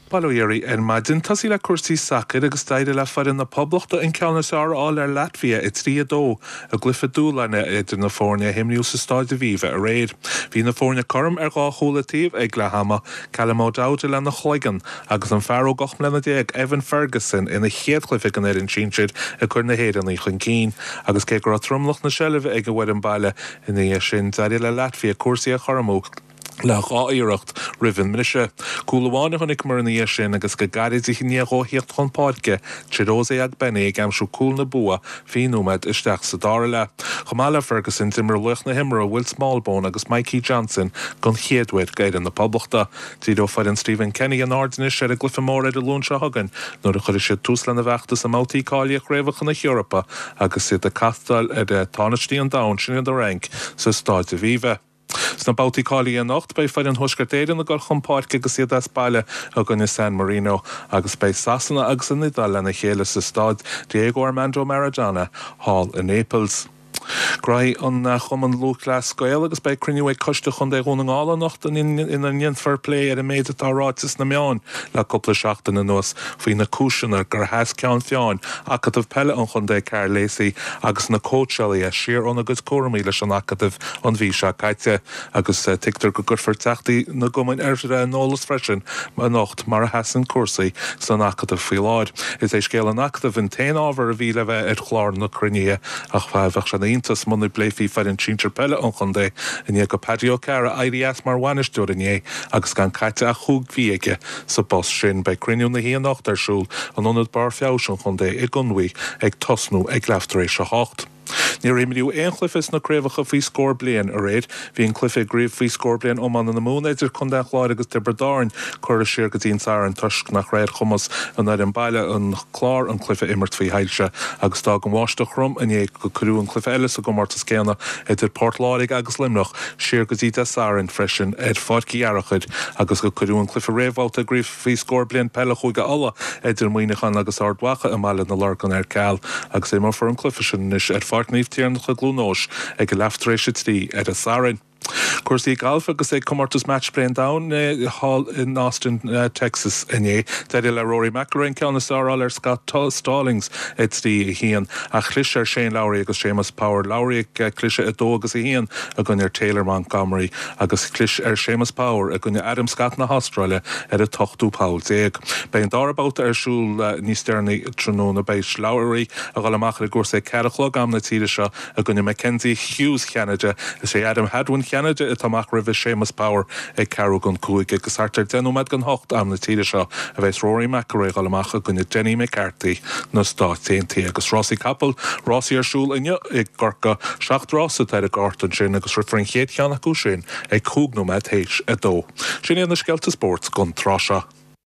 Balóirí an maidin tasí le cuasaí sacr agus staide le farin na poblachta in ceannasáir áil ar Latvia i trí dó a glufa dúlaine idir na fórne himniú sa stáid a bhíve a réir. Bhí na fórne chum ar gá cholatíh ag le hama Calamo Dáide le na chloigan agus an fearó gach mlena déag Evan Ferguson ina chéadclific an éirin tínsid a chur na héireanna chun cín. Agus cé gur trumlach na sellibh ag a bhfuir an baile ina sin daire le Latvia cuasaí a choramó le gáíireacht rivan mrise. Cúlaháinna chunig mar na sin agus go gairid ich níohíocht chun páirce tirósa ag benna ag amsú cúl na bua fínúmed isteach sa dára le. Chamála Ferguson timar luch na himra Will Smallbone agus Mikey Johnson gon chéadhuiid gaidan na poblachta. Tídó farin Stephen Kenny an ardanis ar a glyfamór ar a lún se hagan nuair a chuir sé tús le na bheachtas a mátaí cáiliach réimhach na Europa agus siad a castal ar a tánatíí an dain sin an rank sa stáid a bhíve. Sna bátaí cálaí an nacht bei farin thuisgurtéidir na gur chumpáirce agus siad as baile a gunne San Marino agus bei Sasanna agus an Nidal lena chéile sa stáid Diego Armando Maradona Hall in Naples. Graith an chuman lúclas scoil agus bei criniú ag coiste chun é gún ngála nacht in an yin fair play ar a méid atá ráitis na meán le coppla seachtain na nuas faoi na cúisianar gur heas ceann feáin acatamh pelle an chun é Carl Lacey agus na cósealaí a siar agus cuaramí leis an acatamh an bhí se caiite agus tictar go gur teachtaí na gomain airre nólas freisin mar nacht mar a heas an cuasaí san acatamh faoi láid. Is é scéal an acatamh in tain ábhar a bhí le bheith ar chláir na cruine ach bheith se Intas muna bléfií fer an tíntir pelle an chundé in go patio cara airías mar bhainisteúir in agus gan caite a chúg bhíige sa bos sin bei criniú na híon nacht arsúl an onad bar feásin chundé i gunmhaí ag tosnú ag leaftaréis a hácht. Ní réimiú éonclifis na créfacha fhí scór blian a réid, hí an clifa gríomh fhí scór blian óman na mún idir chun de chláir agus de Bardáin chuir a siar go dtíon sár an tuisc nach réir chumas an ar an baile an chlár an clifa immert fhí hailse agus tá go bháiste chrum in é go cruú an clifa eile a go martas céanna idir Portláirigh agus Limnach siar go dtí de sárin freisin ar fácií arachid agus go cruú an clifa réhháilta gríomh fhí scór blian pelle chuige alla idir muoinechan agus ardhacha a maiile na largan ar ceall agus é mar for an clifa sin is ar fartníomh tíarnach a glúnós ag go leaftaréis tí ar a sárin. Cuasaí Alfa agus é commartas match plain down hall in Austin, Texas iné. Deidir le Rory McIlroy ceannasáil ar Scott Stallings tí hían a chlis ar Shane Lowry agus Seamus Power. Lowry clise a dó agus a hían a gunn ar Taylor Montgomery agus clis ar Seamus Power a gunn Adam Scott na Australia ar a tochtú Paul déag. Bei an darbáta arsúl níos dearna tróna beis Lowry a gálamach a gúr sé ceadachlog am na tíide seo a gunn Mackenzie Hughes Canada is sé Adam Hadwin Canada tamach rih Seamus Power ag carú gon cúig agus hartar denúmed gan hocht am na tíide seo a bheits Rory McIlroy gálamach a gunn Jenny McCarthy na Stát TNT agus Rossi Capel Rossi arsúl inne ag gorca 7 Rossa tar a gartan sin agus rifrin chéad cheannach sin ag cúgnúmed héis a dó. Sin na skelta sports gon trasha.